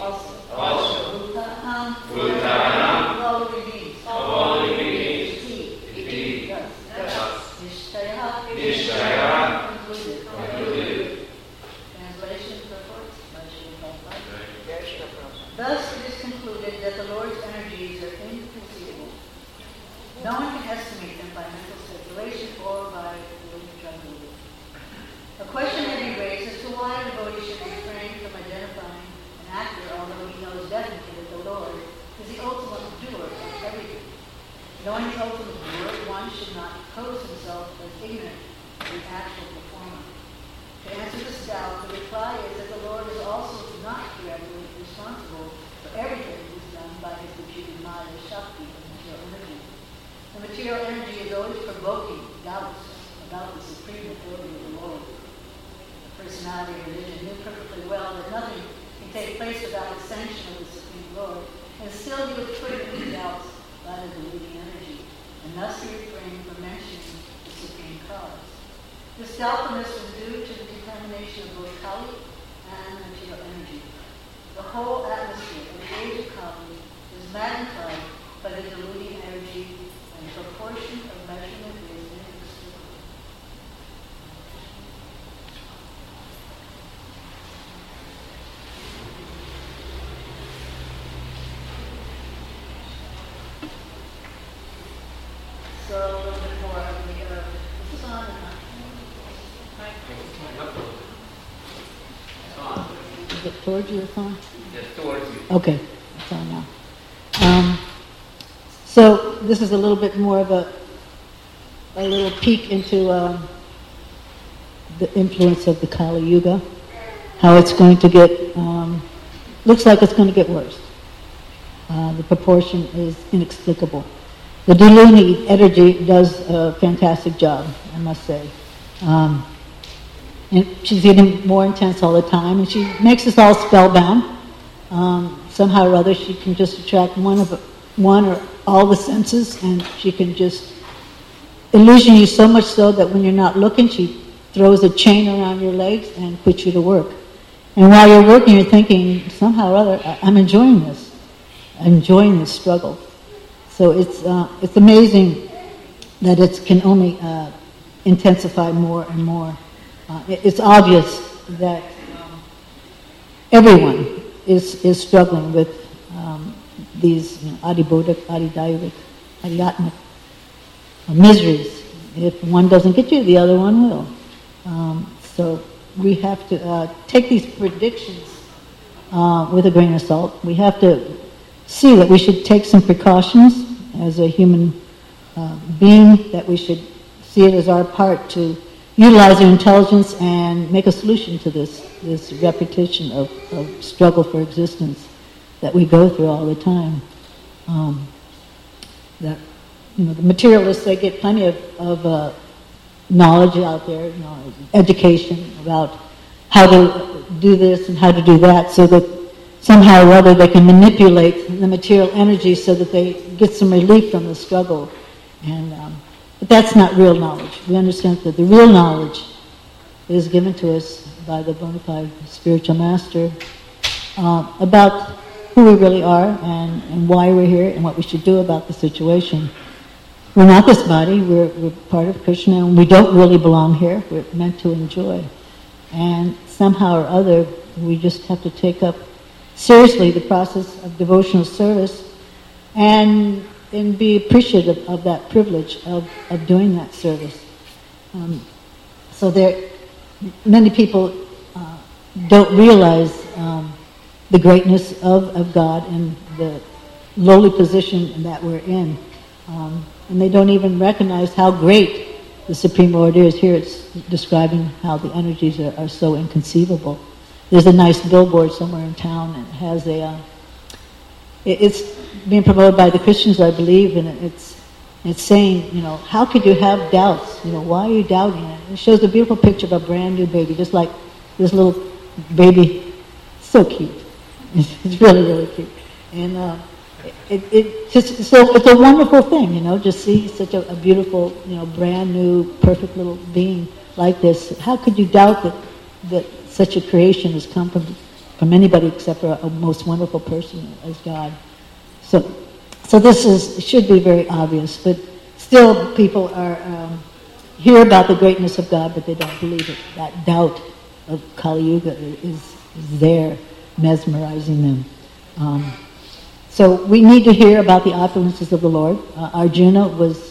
Also. Bhutanam. All remains. Iti. Thus. Nishtaya. Concluded. Translation purports. Thus it is concluded that the Lord's energies are inconceivable. No one can estimate them by mental speculation or by calculation. A question may be raised as to why the devotee should refrain from identifying an actor, although he knows definitely that the Lord is the ultimate doer of everything. Knowing the ultimate doer, one should not pose himself as ignorant of the actual performer. To answer this doubt, the reply is that the Lord is also not directly responsible for everything that is done by his reputed Maya Shakti, the material energy. The material energy is always provoking doubts about the supreme authority of the Lord. The personality of religion knew perfectly well that nothing can take place without the sanction of the Supreme Lord, and still he would put it into doubts by the deluding energy, and thus he refrained from mentioning the supreme cause. This doubtfulness was due to the contamination of both Kali and material energy. The whole atmosphere of the age of Kali is magnified by the deluding energy, and the proportion of measurement is inexplicable. So a little bit more of the this is on and on. Is it towards you or on? Yes, towards you. Okay, it's on now. So this is a little bit more of a little peek into the influence of the Kali Yuga, how it's going to get, looks like it's going to get worse. The proportion is inexplicable. The deluding energy does a fantastic job, I must say. And she's getting more intense all the time, and she makes us all spellbound. Somehow or other, she can just attract one or all the senses, and she can just illusion you so much so that when you're not looking, she throws a chain around your legs and puts you to work. And while you're working, you're thinking, somehow or other, I'm enjoying this. I'm enjoying this struggle. So it's amazing that it can only intensify more and more. It's obvious that everyone is struggling with these adibodhic, adhyatmic miseries. If one doesn't get you, the other one will. So we have to take these predictions with a grain of salt. We have to see that we should take some precautions as a human being, that we should see it as our part to utilize our intelligence and make a solution to this repetition of struggle for existence that we go through all the time. That the materialists, they get plenty of knowledge out there, education about how to do this and how to do that, so that somehow or other they can manipulate the material energy so that they get some relief from the struggle. But that's not real knowledge. We understand that the real knowledge is given to us by the bona fide spiritual master about who we really are and why we're here and what we should do about the situation. We're not this body. We're part of Krishna, and we don't really belong here. We're meant to enjoy. And somehow or other, we just have to take up seriously the process of devotional service and be appreciative of that privilege of doing that service. So many people don't realize the greatness of God and the lowly position that we're in. And they don't even recognize how great the Supreme Lord is. Here it's describing how the energies are so inconceivable. There's a nice billboard somewhere in town, and it has it's being promoted by the Christians, I believe, and it's saying, how could you have doubts? Why are you doubting it? It shows a beautiful picture of a brand new baby, just like this little baby, so cute. It's really, really cute. And it's a wonderful thing, just see such a beautiful, brand new, perfect little being like this. How could you doubt that such a creation has come from from anybody except for a most wonderful person as God. So this should be very obvious, but still people are hear about the greatness of God, but they don't believe it. That doubt of Kali Yuga is there, mesmerizing them. So we need to hear about the opulences of the Lord. Arjuna was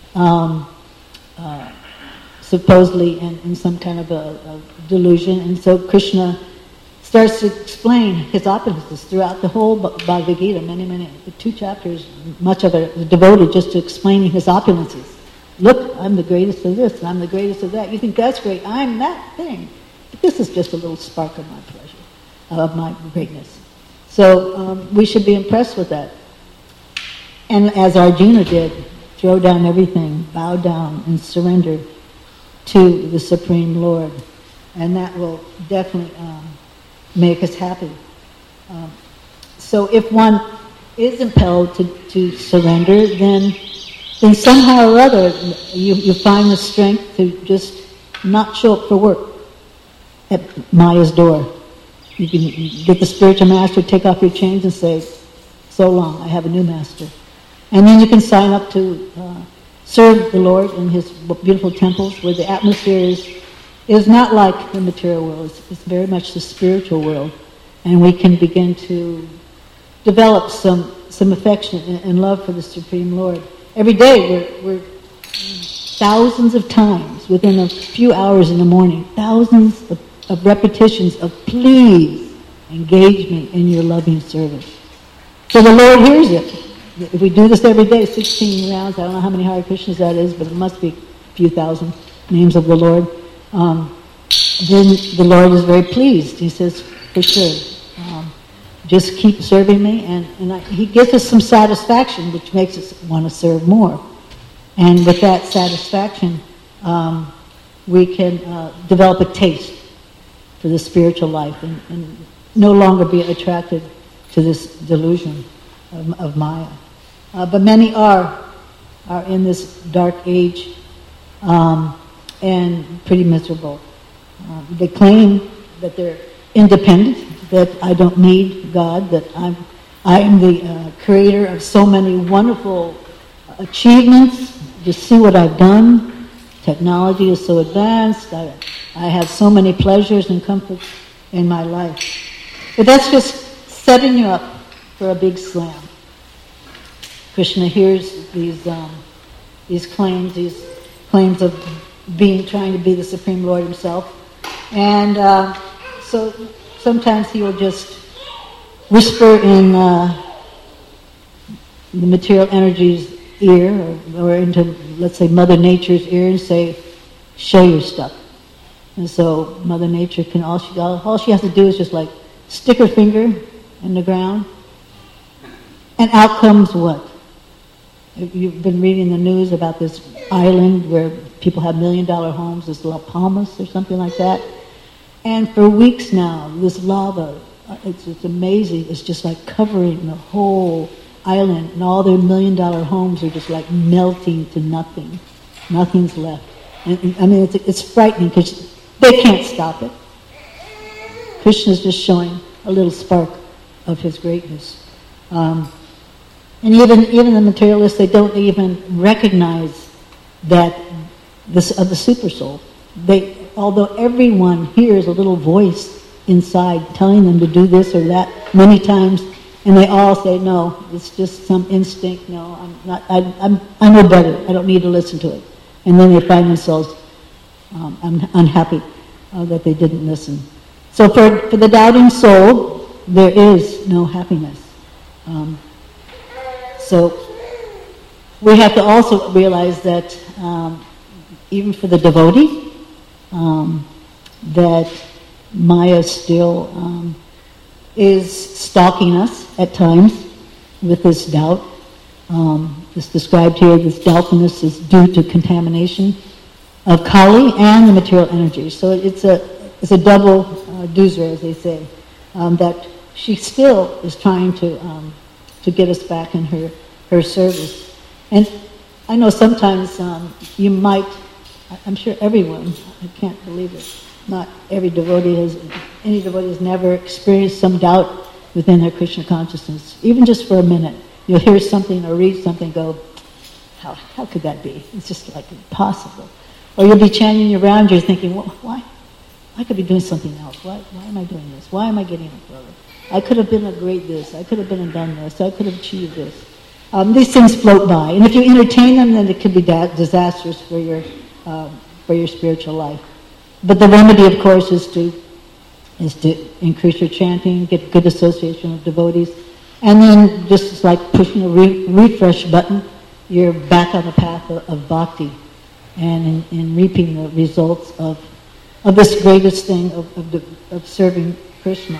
supposedly in some kind of a delusion, and so Krishna starts to explain his opulences throughout the whole Bhagavad Gita, many, 2 chapters, much of it is devoted just to explaining his opulences. Look, I'm the greatest of this, and I'm the greatest of that. You think that's great? I'm that thing. But this is just a little spark of my pleasure, of my greatness. So we should be impressed with that. And as Arjuna did, throw down everything, bow down, and surrender to the Supreme Lord. And that will definitely make us happy. So if one is impelled to surrender, then somehow or other you find the strength to just not show up for work at Maya's door. You can get the spiritual master, take off your chains and say, so long, I have a new master. And then you can sign up to serve the Lord in his beautiful temples where the atmosphere is not like the material world. It's very much the spiritual world. And we can begin to develop some affection and love for the Supreme Lord. Every day we're thousands of times within a few hours in the morning, thousands of repetitions of please engage me in your loving service. So the Lord hears it. If we do this every day, 16 rounds, I don't know how many Hare Krishnas that is, but it must be a few thousand names of the Lord, then the Lord is very pleased. He says, for sure, just keep serving me. And he gives us some satisfaction, which makes us want to serve more. And with that satisfaction, we can develop a taste for the spiritual life and no longer be attracted to this delusion of Maya. But many are in this dark age and pretty miserable. They claim that they're independent, that I don't need God, that I am the creator of so many wonderful achievements. Just see what I've done. Technology is so advanced. I have so many pleasures and comforts in my life. But that's just setting you up for a big slam. Krishna hears these claims of trying to be the Supreme Lord himself, and so sometimes he will just whisper in the material energy's ear, or into, let's say, Mother Nature's ear, and say, "Show your stuff." And so Mother Nature can all she has to do is just like stick her finger in the ground, and out comes what? You've been reading the news about this island where people have $1 million homes, this La Palmas or something like that. And for weeks now, this lava, it's amazing, it's just like covering the whole island, and all their $1 million homes are just like melting to nothing. Nothing's left. And I mean, it's frightening because they can't stop it. Krishna's just showing a little spark of his greatness. And even the materialists, they don't even recognize that of the super soul. Although everyone hears a little voice inside telling them to do this or that many times, and they all say, no, it's just some instinct. No, I'm not. I know better. I don't need to listen to it. And then they find themselves unhappy that they didn't listen. So for the doubting soul, there is no happiness. So we have to also realize that even for the devotee, that Maya still is stalking us at times with this doubt. It's described here, this doubtfulness is due to contamination of Kali and the material energy. So it's a double dozer, as they say, that she still is trying to get us back in her service. And I know sometimes you might, I'm sure everyone, I can't believe it, not every devotee has any devotee has never experienced some doubt within their Krishna consciousness, even just for a minute, you'll hear something or read something, go, how could that be? It's just like impossible. Or you'll be chanting around, you're thinking, well, why? I could be doing something else. Why am I doing this? Why am I getting up early? I could have been a great this. I could have been and done this. I could have achieved this. These things float by, and if you entertain them, then it could be disastrous for your spiritual life. But the remedy, of course, is to increase your chanting, get good association with devotees, and then just like pushing a refresh button, you're back on the path of bhakti, and in reaping the results of this greatest thing of serving Krishna.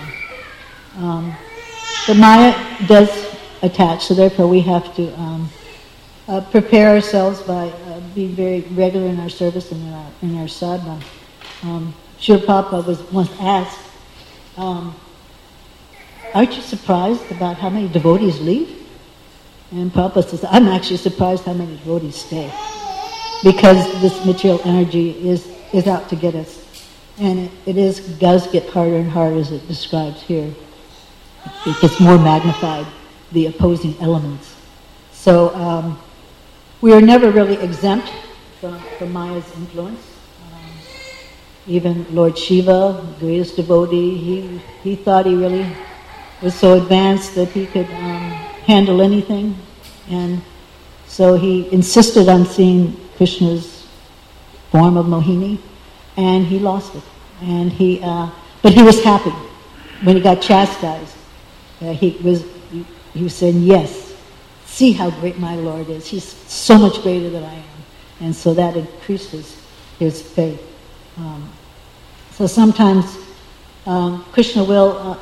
The Maya does attach, so therefore we have to prepare ourselves by being very regular in our service and in our sadhana. Srila Prabhupada was once asked, aren't you surprised about how many devotees leave? And Prabhupada says, I'm actually surprised how many devotees stay, because this material energy is out to get us. And it does get harder and harder, as it describes here. It gets more magnified, the opposing elements. So we are never really exempt from Maya's influence. Even Lord Shiva, the greatest devotee, he thought he really was so advanced that he could handle anything. And so he insisted on seeing Krishna's form of Mohini, and he lost it. And but he was happy when he got chastised. He was saying, yes, see how great my Lord is. He's so much greater than I am. And so that increases his faith. So sometimes Krishna will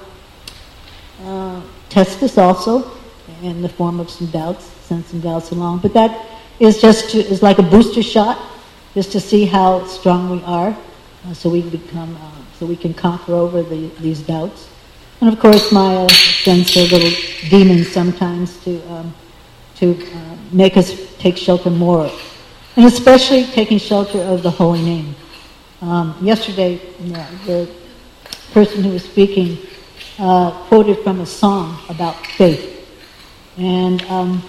test us also in the form of some doubts, send some doubts along. But that is is like a booster shot, just to see how strong we are, so we can conquer over these doubts. And of course, Maya sends her little demons sometimes to make us take shelter more, and especially taking shelter of the holy name. Yesterday, the person who was speaking quoted from a song about faith, and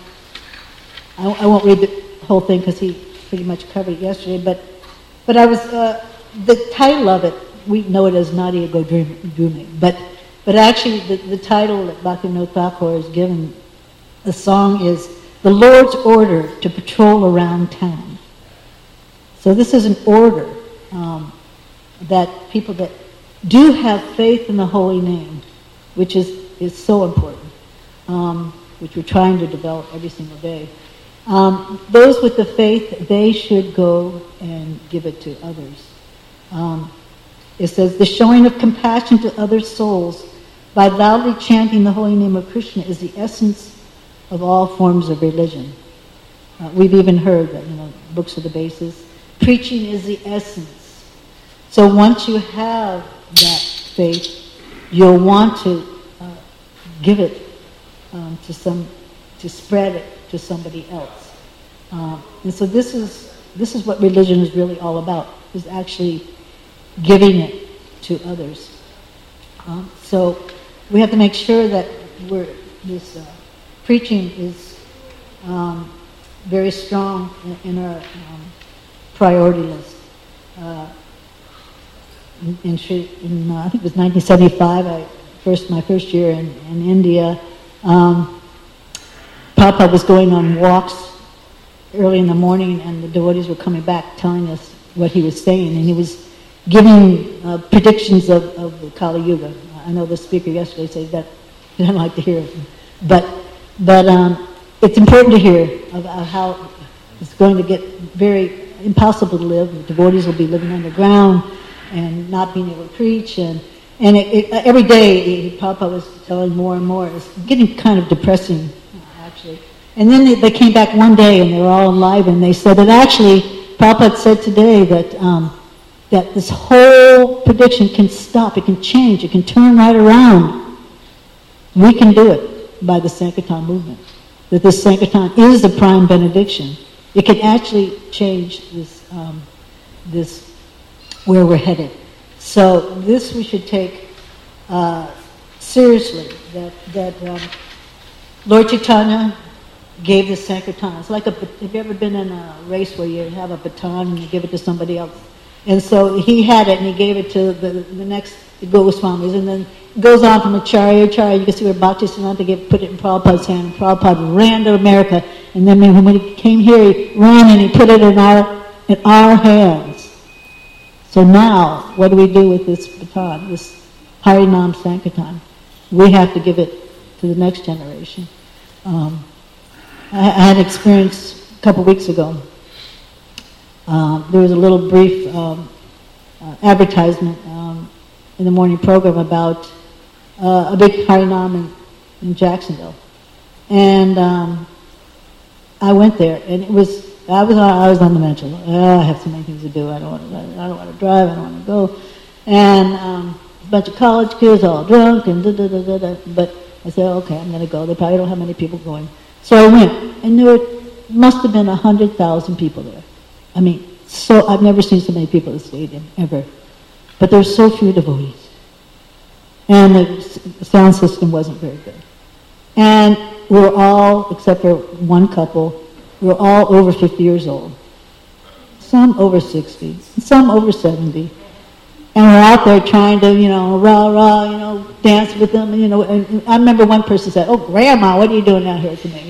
I won't read the whole thing because he pretty much covered it yesterday. But I was the title of it. We know it as Nadia Godrume, but actually the title that Bhaktivinoda Thakur has given the song is "The Lord's Order to Patrol Around Town." So this is an order that people that do have faith in the holy name, which is so important, which we're trying to develop every single day. Those with the faith, they should go and give it to others. It says, the showing of compassion to other souls by loudly chanting the holy name of Krishna is the essence of all forms of religion. We've even heard that, books are the basis. Preaching is the essence. So once you have that faith, you'll want to give it to spread it to somebody else. And so this is what religion is really all about, is actually giving it to others. So we have to make sure that this preaching is very strong in our priority list. I think it was 1975, my first year in India, Prabhupada was going on walks early in the morning, and the devotees were coming back telling us what he was saying, and he was giving predictions of the Kali Yuga. I know the speaker yesterday said that he didn't like to hear it, but it's important to hear about how it's going to get very impossible to live. The devotees will be living underground and not being able to preach, and every day Prabhupada was telling more and more. It's getting kind of depressing, actually. And then they came back one day, and they were all alive, and they said that actually Prabhupada said today that that this whole prediction can stop, it can change, it can turn right around. We can do it by the Sankirtan movement. That this Sankirtan is the prime benediction. It can actually change this where we're headed. So this we should take seriously that Lord Chaitanya gave the Sankirtan. It's like have you ever been in a race where you have a baton and you give it to somebody else? And so he had it and he gave it to the next Goswamis, and then it goes on from Acharya. You can see where Bhaktisiddhanta put it in Prabhupada's hand, and Prabhupada ran to America, and then when he came here, he ran and he put it in our hands. So now, what do we do with this baton, this Harinam Sankirtan? We have to give it to the next generation. I had an experience a couple weeks ago. There was a little brief advertisement in the morning program about a big Harinam in Jacksonville, and I went there, and I was on the mental. I have so many things to do. I don't want to drive. I don't want to go, and a bunch of college kids all drunk and But I said, okay, I'm going to go. They probably don't have many people going, so I went, and there must have been 100,000 people there. I mean, so I've never seen so many people at the stadium, ever. But there's so few devotees. And the sound system wasn't very good. And we're all, except for one couple, we're all over 50 years old. Some over 60, some over 70. And we're out there trying to, rah, dance with them, And I remember one person said, "Oh, Grandma, what are you doing out here tonight?"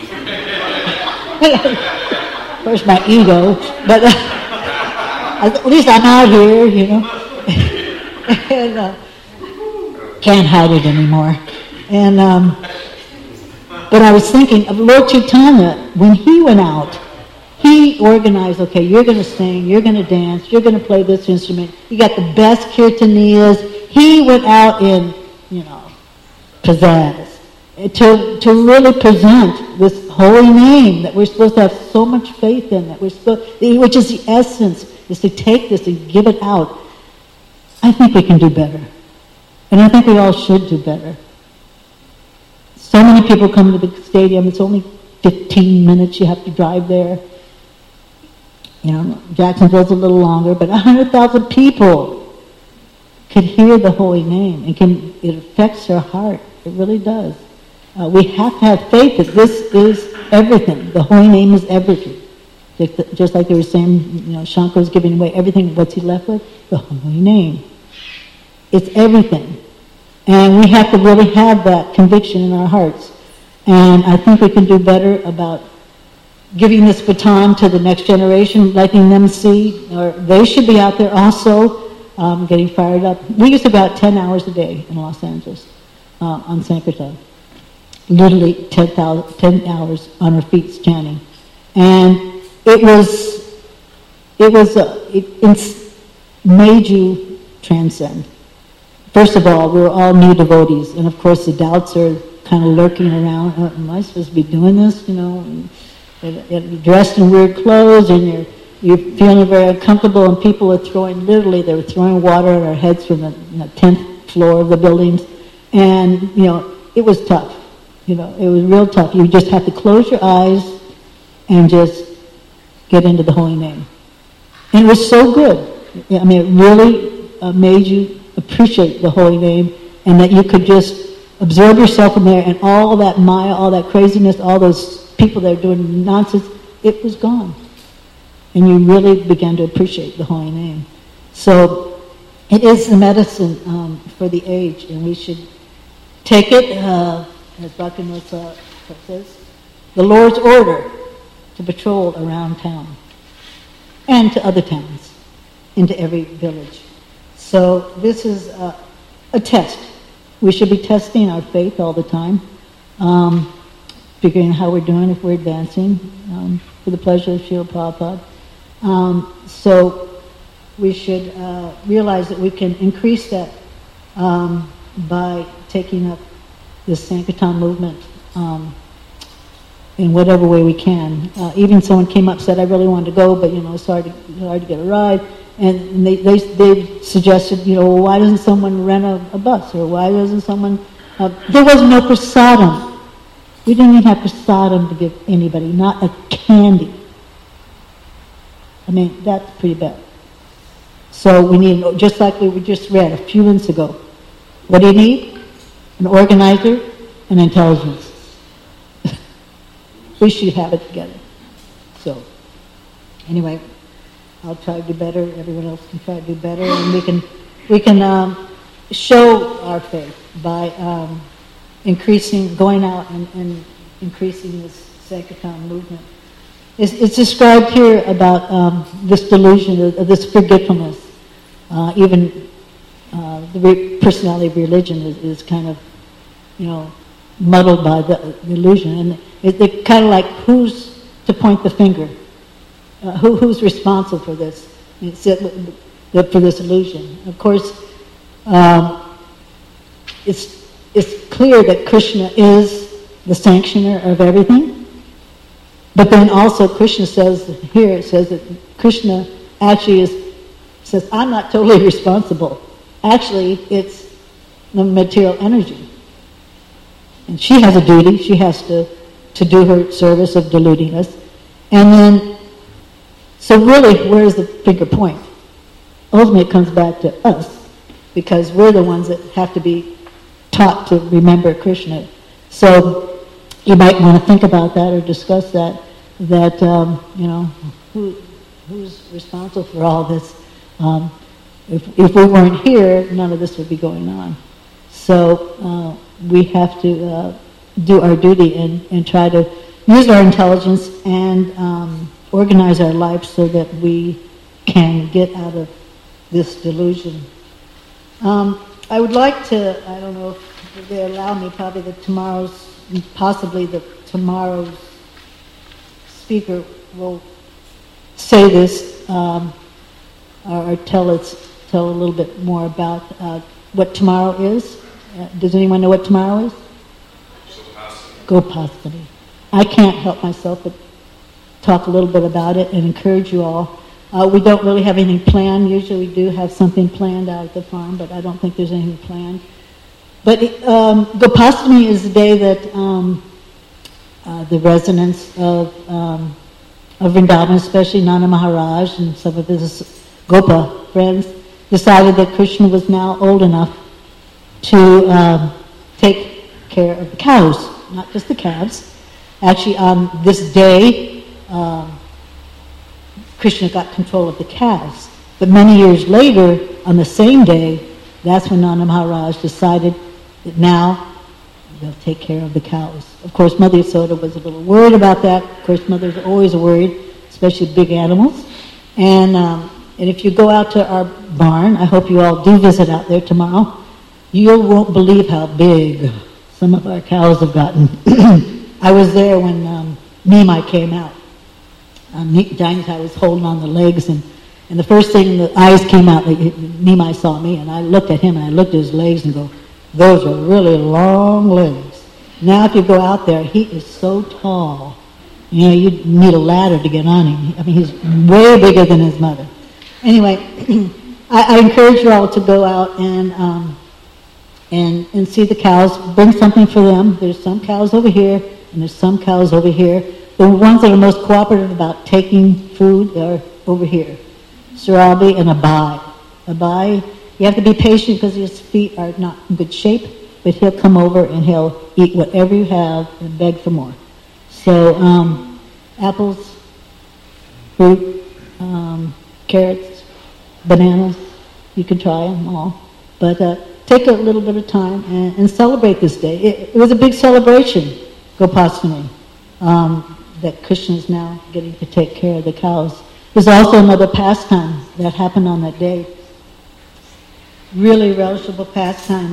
Of course, my ego, but at least I'm out here, and can't hide it anymore. And but I was thinking of Lord Chaitanya when he went out. He organized, okay, you're going to sing, you're going to dance, you're going to play this instrument. You got the best kirtaniyas. He went out in, pizzazz to really present this holy name that we're supposed to have so much faith in, which is the essence, is to take this and give it out. I think we can do better. And I think we all should do better. So many people come to the stadium, it's only 15 minutes you have to drive there. Jacksonville's a little longer, but 100,000 people could hear the holy name, and it affects their heart. It really does. We have to have faith that this is everything. The holy name is everything. Just like they were saying, Shankar was giving away everything. What's he left with? The holy name. It's everything. And we have to really have that conviction in our hearts. And I think we can do better about giving this baton to the next generation, letting them see, or they should be out there also getting fired up. We used to go out 10 hours a day in Los Angeles on Sankirtan. Literally 10 hours on our feet standing. And it made you transcend. First of all, we were all new devotees, and of course the doubts are kind of lurking around. Am I supposed to be doing this? And dressed in weird clothes, and you're feeling very uncomfortable, and people are they were throwing water at our heads from the 10th floor of the buildings, and it was tough. It was real tough. You just have to close your eyes and just get into the holy name. And it was so good. I mean, it really made you appreciate the holy name, and that you could just absorb yourself in there, and all that Maya, all that craziness, all those people that are doing nonsense, it was gone. And you really began to appreciate the holy name. So it is the medicine for the age, and we should take it, as Bhaktivinoda says, the Lord's order to patrol around town and to other towns, into every village. So this is a test. We should be testing our faith all the time, figuring how we're doing, if we're advancing, for the pleasure of Srila Prabhupada. So we should realize that we can increase that by taking up this Sankirtan movement in whatever way we can. Even someone came up, said, I really wanted to go, but it's hard to get a ride. And they suggested, well, why doesn't someone rent a bus? Or why doesn't someone... there was no prasadam. We didn't even have prasadam to give anybody, not a candy. I mean, that's pretty bad. So we need, just like we just read a few minutes ago, What do you need? An organizer and intelligence. We should have it together. So, anyway, I'll try to do better. Everyone else can try to do better, and we can show our faith by going out and increasing this Sankirtan movement. It's described here about this delusion, this forgetfulness. Even the personality of religion is kind of, muddled by the illusion. And it's kind of like, who's to point the finger? Who's responsible for this? For this illusion? Of course, it's clear that Krishna is the sanctioner of everything. But then also Krishna says, here it says that Krishna actually says, I'm not totally responsible. Actually, it's the material energy. And she has a duty. She has to do her service of deluding us. And then, so really, where's the finger point? Ultimately, it comes back to us, because we're the ones that have to be taught to remember Krishna. So you might want to think about that or discuss that who's responsible for all this? If we weren't here, none of this would be going on. So we have to do our duty and try to use our intelligence and organize our lives so that we can get out of this delusion. I would like to, I don't know if they allow me, possibly tomorrow's speaker will say this or tell a little bit more about what tomorrow is. Does anyone know what tomorrow is? Gopastami. I can't help myself but talk a little bit about it and encourage you all. We don't really have anything planned. Usually we do have something planned out at the farm, but I don't think there's anything planned. But Gopastami is the day that the residents of Vrindavan, especially Nanda Maharaj and some of his Gopa friends, decided that Krishna was now old enough to take care of the cows, not just the calves. Actually, on this day, Krishna got control of the calves. But many years later, on the same day, that's when Nanda Maharaj decided that now they'll take care of the cows. Of course, Mother Yasoda was a little worried about that. Of course, mothers are always worried, especially big animals. And if you go out to our barn, I hope you all do visit out there tomorrow, you won't believe how big some of our cows have gotten. I was there when Nimai came out. Dinah was holding on the legs, and the first thing the eyes came out, Nimai saw me, and I looked at him, and I looked at his legs and go, those are really long legs. Now if you go out there, he is so tall. You need a ladder to get on him. I mean, he's way bigger than his mother. Anyway, I encourage you all to go out and see the cows. Bring something for them. There's some cows over here, and there's some cows over here. The ones that are most cooperative about taking food are over here. Surabi and Abai. Abai, you have to be patient because his feet are not in good shape, but he'll come over and he'll eat whatever you have and beg for more. So, apples, fruit, carrots, bananas, you can try them all. But take a little bit of time and celebrate this day. It was a big celebration, Gopastami, that Krishna is now getting to take care of the cows. There's also another pastime that happened on that day. Really relishable pastime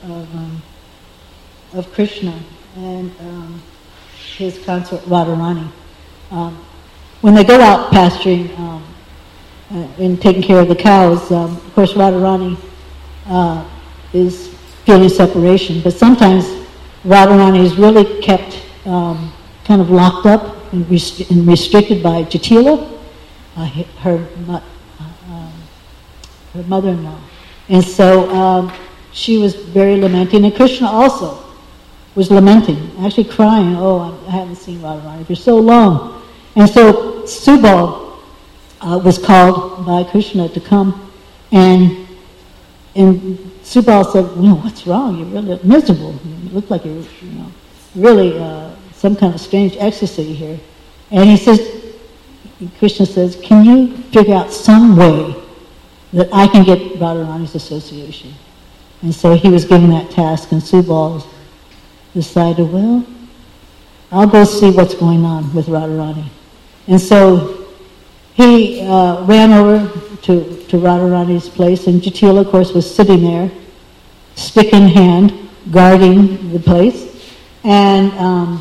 of Krishna and his consort Radharani. When they go out pasturing and taking care of the cows, of course Radharani is feeling separation, but sometimes Radharani is really kept kind of locked up and restricted by Jatila, her mother-in-law. And so she was very lamenting, and Krishna also was lamenting, actually crying, oh, I haven't seen Radharani for so long. And so Subal was called by Krishna to come and and Subal said, well, what's wrong? You're really miserable. You look like you're, really some kind of strange ecstasy here. And he says, Krishna says, can you figure out some way that I can get Radharani's association? And so he was given that task, and Subal decided, well, I'll go see what's going on with Radharani. And so he ran over to Radharani's place, and Jatila, of course, was sitting there, stick in hand, guarding the place. And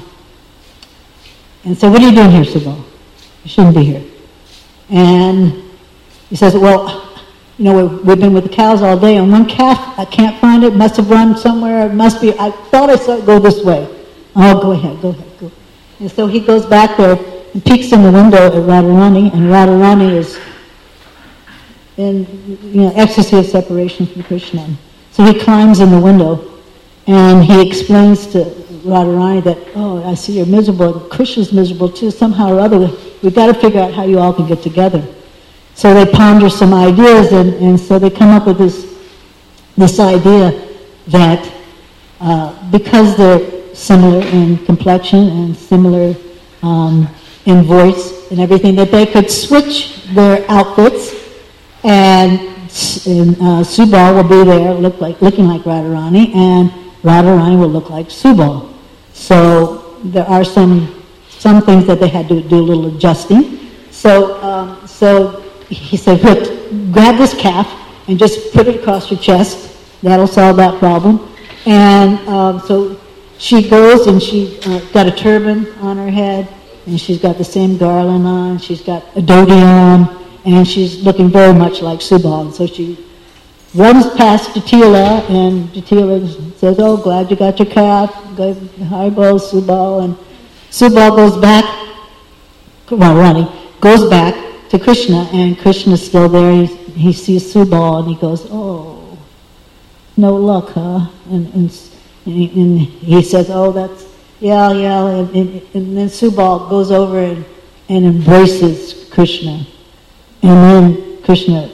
so, what are you doing here, Subal? You shouldn't be here. And he says, well, we've been with the cows all day, and one calf, I can't find it, must have run somewhere, it must be, I thought I saw it go this way. Oh, go ahead, go. And so he goes back there and peeks in the window at Radharani, and Radharani is in ecstasy of separation from Krishna. So he climbs in the window, and he explains to Radharani that, oh, I see you're miserable, and Krishna's miserable too, somehow or other, we've got to figure out how you all can get together. So they ponder some ideas, and so they come up with this idea that because they're similar in complexion and similar in voice and everything, that they could switch their outfits, and Subal will be there looking like Radharani, and Radharani will look like Subal. So there are some things that they had to do a little adjusting. So he said, grab this calf and just put it across your chest. That'll solve that problem. And so she goes, and she's got a turban on her head, and she's got the same garland on, she's got a dhoti on, and she's looking very much like Subal. And so she runs past Jatila, and Jatila says, oh, glad you got your calf, Haribol, Subal. And Subal goes back, Rani goes back to Krishna, and Krishna's still there. He sees Subal, and he goes, oh, no luck, huh? And he says, oh, that's, yeah. And then Subal goes over and embraces Krishna. And then Krishna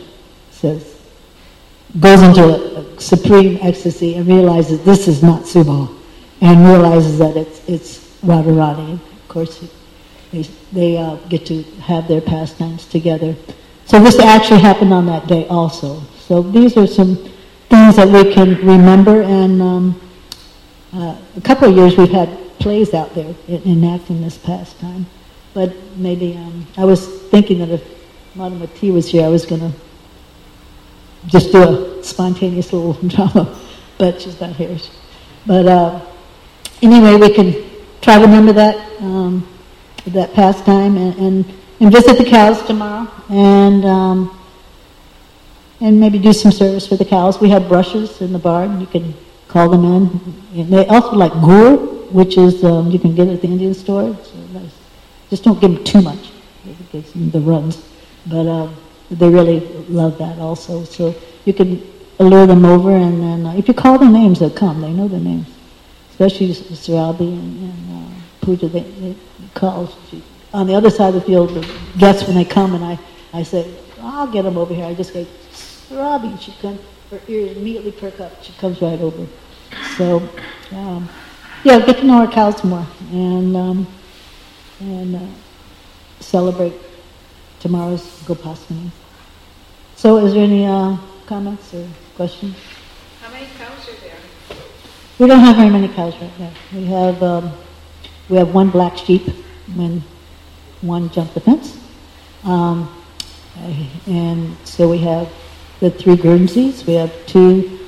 goes into a supreme ecstasy and realizes this is not Subal, and realizes that it's Radharani. Of course, they get to have their pastimes together. So this actually happened on that day also. So these are some things that we can remember, and a couple of years we've had plays out there enacting this pastime. But maybe I was thinking that if Madhumati was here, I was going to just do a spontaneous little drama, but she's not here. But anyway, we can try to remember that pastime and visit the cows tomorrow, and maybe do some service for the cows. We have brushes in the barn. You can call them in. And they also like gur, which is you can get it at the Indian store. It's nice. Just don't give them too much. It gives them the runs. But they really love that also. So you can allure them over, and then if you call their names, they'll come. They know their names. Especially Sarabi and Pooja, they call. On the other side of the field, the guests, when they come, and I say, I'll get them over here. I just go, Sarabi, she comes, her ears immediately perk up. She comes right over. So, get to know our cows more, and celebrate tomorrow's Gopastami. So, is there any comments or questions? How many cows are there? We don't have very many cows right now. We have one black sheep when one jumped the fence, and so we have the 3 Guernseys. We have 2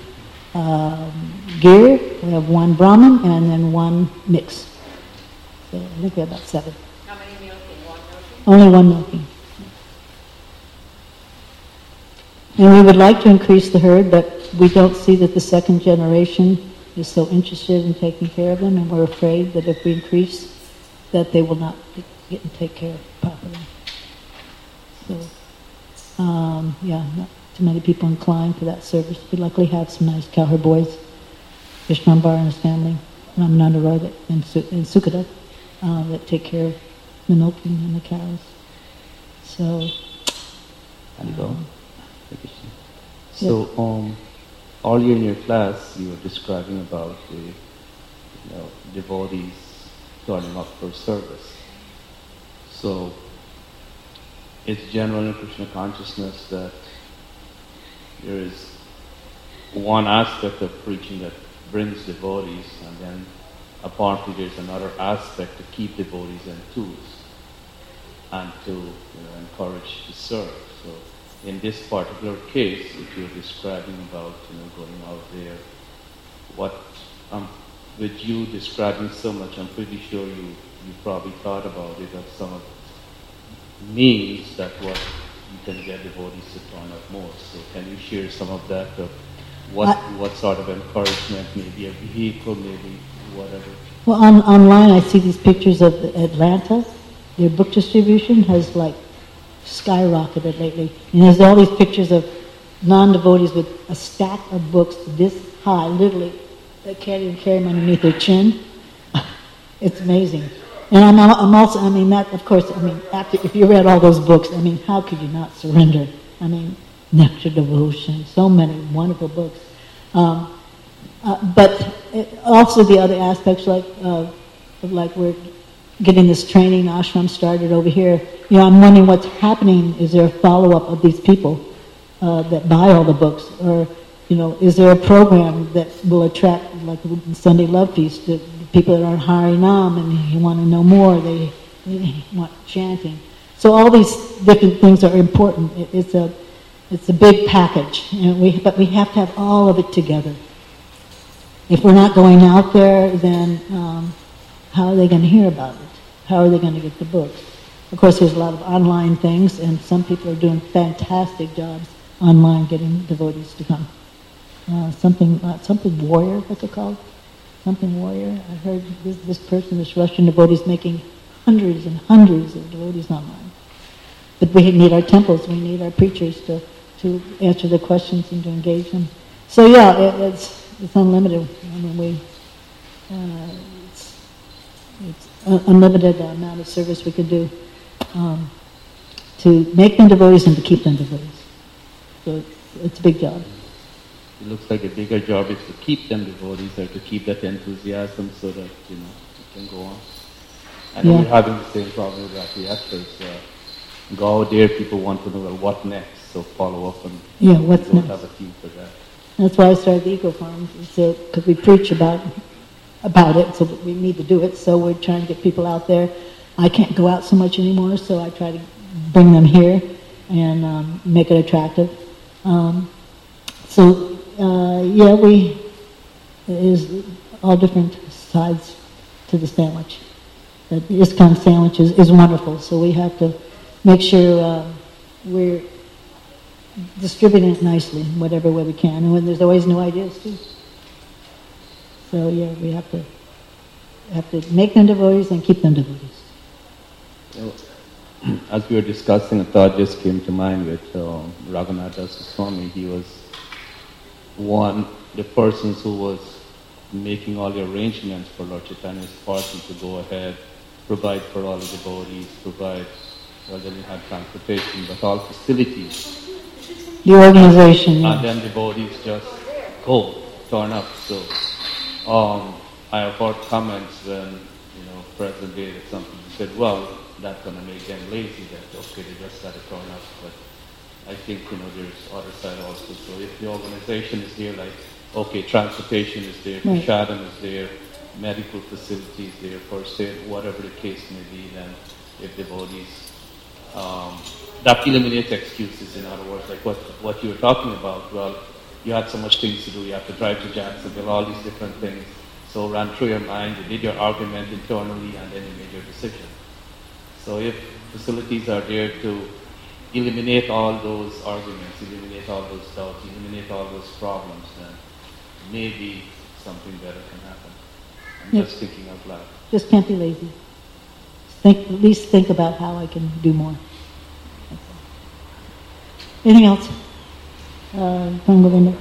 Gir. We have 1 Brahmin, and then 1 mix. So I think we have about 7. How many milking? 1 milking? Only 1 milking. And we would like to increase the herd, but we don't see that the second generation is so interested in taking care of them, and we're afraid that if we increase, that they will not get and take care of properly. So, not too many people inclined for that service. We luckily have some nice cowherd boys, Vishwambar and his family, Ramananda and Sukada, that take care of the milking and the cows. So, So, earlier in your class, you were describing about the devotees turning up for service. So, it's general in Krishna consciousness that there is one aspect of preaching that brings devotees, and then apparently there's another aspect to keep devotees enthused and to encourage to serve. So, in this particular case, if you're describing about going out there, what with you describing so much, I'm pretty sure you probably thought about it as some of means that what you can get devotees to turn up more. So can you share some of that? Of what sort of encouragement, maybe a vehicle, maybe whatever? Well, online I see these pictures of Atlanta. Their book distribution has like skyrocketed lately. And there's all these pictures of non-devotees with a stack of books this high, literally, that can't even carry them underneath their chin. It's amazing. And I'm also, that, of course, after, if you read all those books, how could you not surrender? Nectar Devotion, so many wonderful books. But also the other aspects, like we're getting this training, ashram started over here. I'm wondering what's happening. Is there a follow-up of these people that buy all the books? Or, is there a program that will attract, like the Sunday Love Feast, the people that are in Harinam and you want to know more, they want chanting. So all these different things are important. It's a big package, but we have to have all of it together. If we're not going out there, then how are they going to hear about it? How are they going to get the books? Of course, there's a lot of online things, and some people are doing fantastic jobs online getting devotees to come. Something warrior, what's it called? Something warrior. I heard this Russian devotee is making hundreds and hundreds of devotees online. But we need our temples, we need our preachers to answer the questions and to engage them. So yeah, it's unlimited. It's unlimited amount of service we can do to make them devotees and to keep them devotees. So it's a big job. It looks like a bigger job is to keep them devotees or to keep that enthusiasm so that it can go on. I know we're having the same problem with Ratiyatras. Go out there, people want to know, well, what next? So follow up and what's don't next? have a team for that. That's why I started the Eco Farms, because we preach about it, so we need to do it. So we're trying to get people out there. I can't go out so much anymore, so I try to bring them here and make it attractive. There's all different sides to the sandwich. The ISKCON sandwich is wonderful, so we have to make sure we're distributing it nicely in whatever way we can. And when there's always new ideas too. So we have to make them devotees and keep them devotees. As we were discussing, a thought just came to mind with Raghunath Swami. He was the persons who was making all the arrangements for Lord Chaitanya's party to go ahead, provide for all the devotees, they didn't have transportation, but all facilities. The organization, And then devotees just turn up. So I have heard comments when, present day that some people said, well, that's going to make them lazy, that, okay, they just got to turn up. But I think, there's other side also. So if the organization is there, like, okay, transportation is there, prasadam is there, medical facilities there, first aid, whatever the case may be, then if devotees, that eliminates excuses. In other words, like what you were talking about, well, you had so much things to do, you have to drive to Jacksonville, all these different things. So ran through your mind, you did your argument internally, and then you made your decision. So if facilities are there to eliminate all those arguments, eliminate all those doubts, eliminate all those problems, then maybe something better can happen. I'm just thinking out loud. Just can't be lazy. At least think about how I can do more. Anything else? Govinda?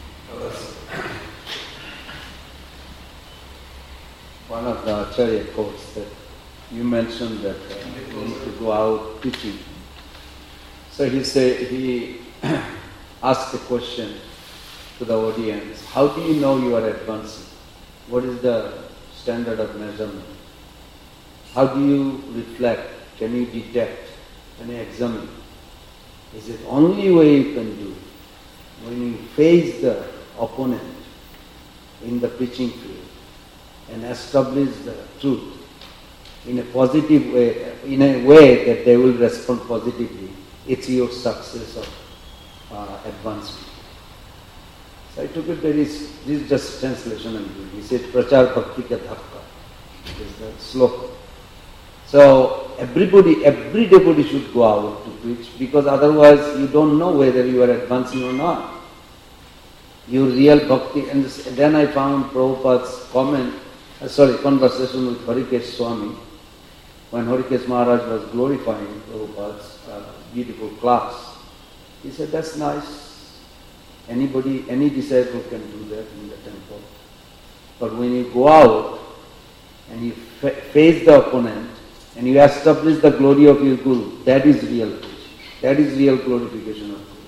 One of the Acharya quotes that you mentioned that we need to go out teaching. So he asked the question, to the audience, how do you know you are advancing? What is the standard of measurement? How do you reflect? Can you detect? Can you examine? Is it only way you can do it? When you face the opponent in the preaching field and establish the truth in a positive way, in a way that they will respond positively, it's your success of advancement. So I took it very, this is just translation and he said, Prachar Bhakti Ka Dhakka. Is the sloka. So every devotee should go out to preach, because otherwise you don't know whether you are advancing or not. Your real bhakti, and then I found Prabhupada's conversation with Harikesh Swami, when Harikesh Maharaj was glorifying Prabhupada's beautiful class. He said, that's nice. Anybody, any disciple can do that in the temple. But when you go out and you face the opponent and you establish the glory of your Guru, that is real preaching. That is real glorification of Guru.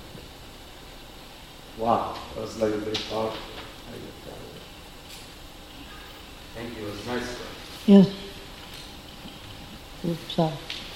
Wow, that was like a very powerful. Thank you, it was nice. Yes. Sorry.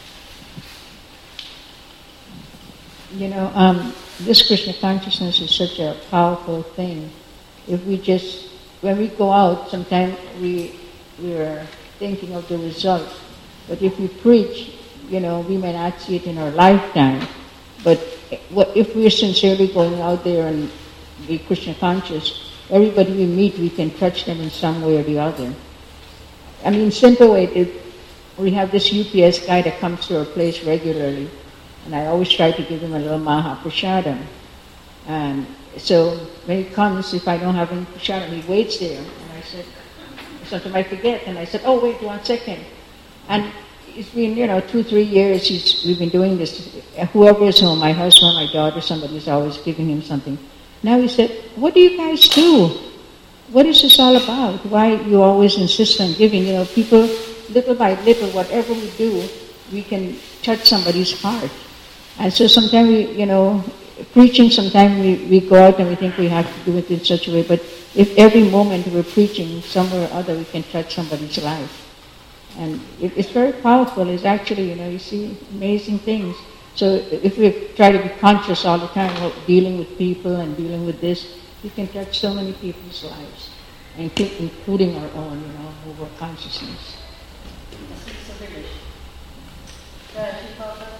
You know, this Krishna consciousness is such a powerful thing. If we just, when we go out, sometimes we're thinking of the result. But if we preach, you know, we may not see it in our lifetime. But if we're sincerely going out there and be Krishna conscious, everybody we meet, we can touch them in some way or the other. I mean, simple way, we have this UPS guy that comes to our place regularly, and I always try to give him a little Mahaprasadam. And so when he comes, if I don't have any prasadam, he waits there. And I said, sometimes I forget, and I said, oh, wait 1 second. And it's been, 2-3 years we've been doing this. Whoever is home, my husband, my daughter, somebody's always giving him something. Now he said, what do you guys do? What is this all about? Why you always insist on giving? People, little by little, whatever we do, we can touch somebody's heart. And so sometimes preaching, sometimes we go out and we think we have to do it in such a way, but if every moment we're preaching somewhere or other, we can touch somebody's life. And it's very powerful. It's actually, you see amazing things. So if we try to be conscious all the time about dealing with people and dealing with this, we can touch so many people's lives, including our own, over consciousness. This is a village.